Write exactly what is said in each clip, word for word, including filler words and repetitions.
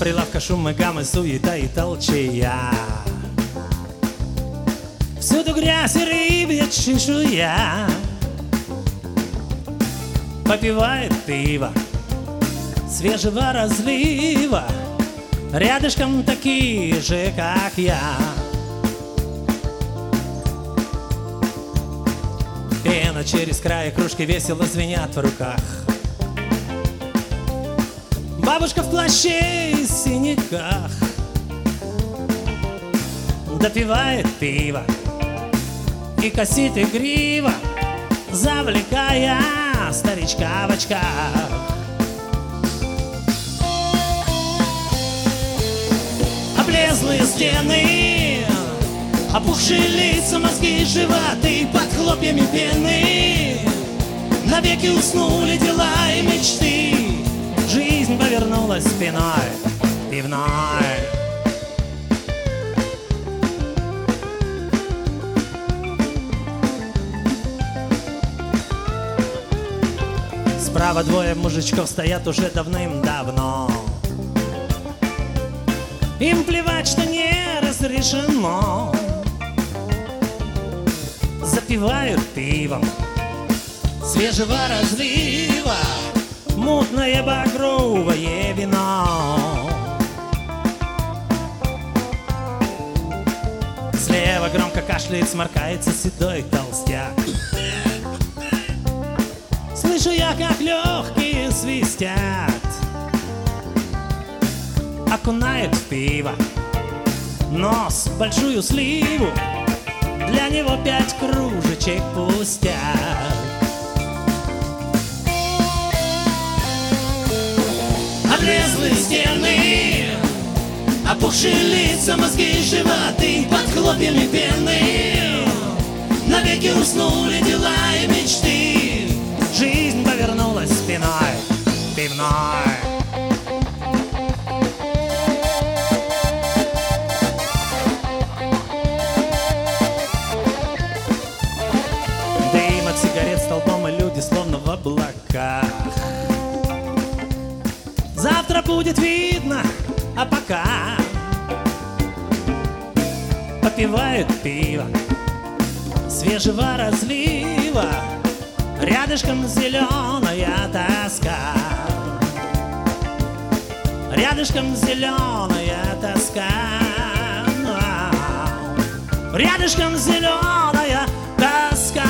прилавка шум и гаммы, суета и толчая. Всюду грязь и рыбья чешуя. Попивает пиво свежего разлива, рядышком такие же, как я. Пена через край, кружки весело звенят в руках. Бабушка в плаще и синяках допивает пиво и косит игриво, завлекая старичка в очках. Облезлые стены, опухшие лица, мозги, животы под хлопьями пены. Навеки уснули дела и мечты. Жизнь повернулась спиной пивной. Справа двое мужичков стоят уже давным-давно. Им плевать, что не разрешено. Запивают пивом свежего разлива мутное багровое вино. Слева громко кашляет, сморкается седой толстяк. Слышу я, как легкие свистят. Окунает в пиво нос в большую сливу. Для него пять кружечек пустяк. Облезлые стены, опухшие лица, мозги, животы под хлопьями пены. Навеки уснули дела и мечты. Жизнь повернулась спиной пивной. Дым от сигарет столбом, и люди словно в облаках. Завтра будет видно, а пока попивают пиво свежего разлива, рядышком зеленая тоска. Рядышком зеленая тоска. Рядышком зеленая тоска.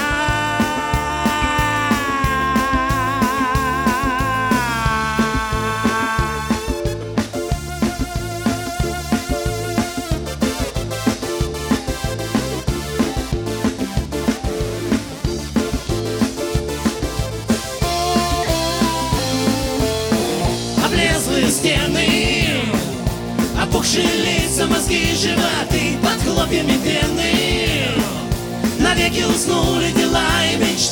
Облезлые стены, опухшие лица, мозги, животы под хлопьями пены. Навеки уснули дела и мечты.